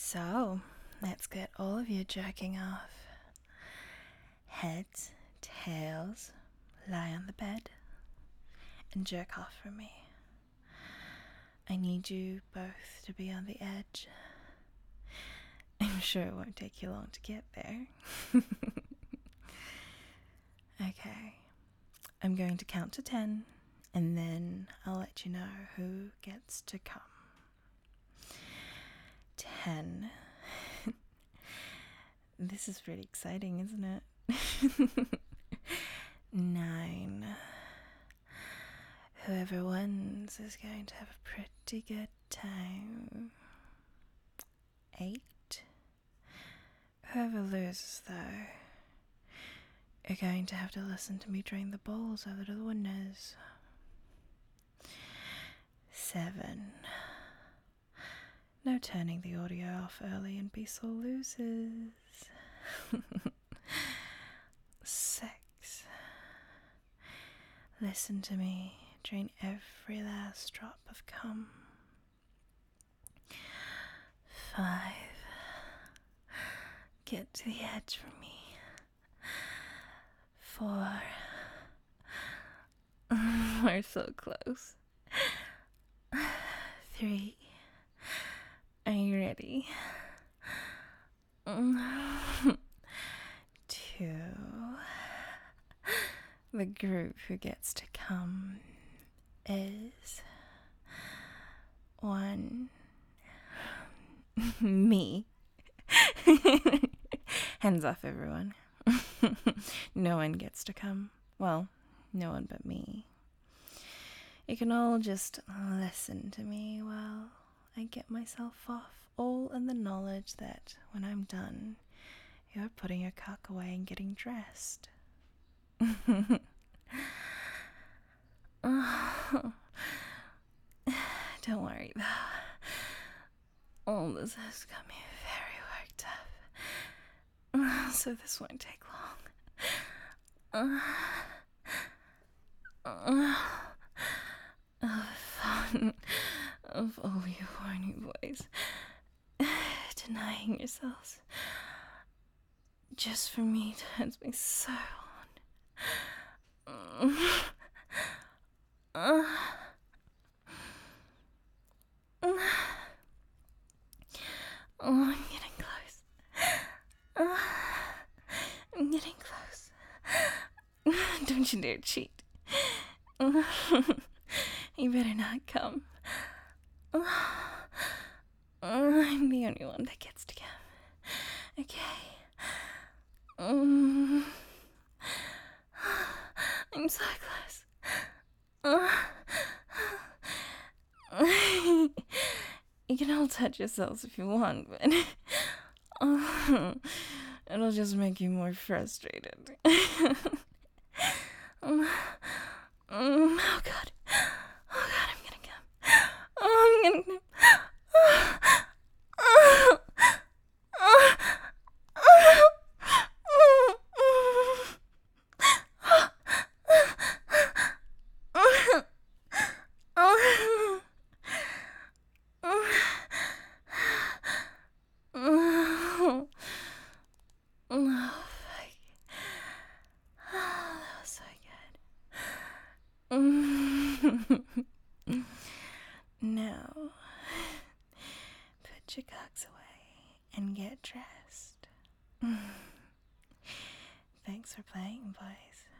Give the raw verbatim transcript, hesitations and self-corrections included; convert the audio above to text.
So, let's get all of you jerking off. Heads, tails, lie on the bed and jerk off for me. I need you both to be on the edge. I'm sure it won't take you long to get there. Okay, I'm going to count to ten, and then I'll let you know who gets to come. Ten. This is pretty exciting, isn't it? Nine. Whoever wins is going to have a pretty good time. Eight. Whoever loses, though, are going to have to listen to me drain the balls over to the winners. Seven. No turning the audio off early and be sore losers. Six. Listen to me drain every last drop of cum. Five. Get to the edge for me. Four. We're so close. Three. Are you ready? Two. The group who gets to come is one. Me. Hands off, everyone. No one gets to come. Well, no one but me. You can all just listen to me while I get myself off, all in the knowledge that when I'm done, you're putting your cock away and getting dressed. Oh. Don't worry, though. All this has got me very worked up, so this won't take long. Uh, uh, fun of all you horny boys denying yourselves just for me turns me so on. Uh, uh, oh, I'm getting close. Uh, I'm getting close. Don't you dare cheat. Uh, you better not come. Uh, I'm the only one that gets to come. Okay. Um, I'm so close. Uh, you can all touch yourselves if you want, but uh, it'll just make you more frustrated. um, um, oh god. Oh god, I'm gonna come. Oh, I'm gonna come. Now, put your cocks away and get dressed. Thanks for playing, boys.